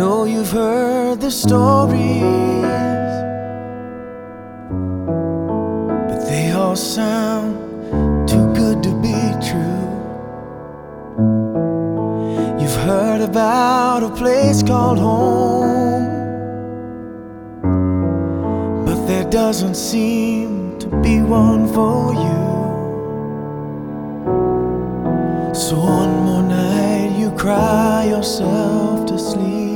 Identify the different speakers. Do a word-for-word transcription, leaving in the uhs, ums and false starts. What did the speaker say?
Speaker 1: know you've heard the stories, but they all sound too good to be true. You've heard about a place called home, but there doesn't seem to be one for you. So one more night you cry yourself to sleep,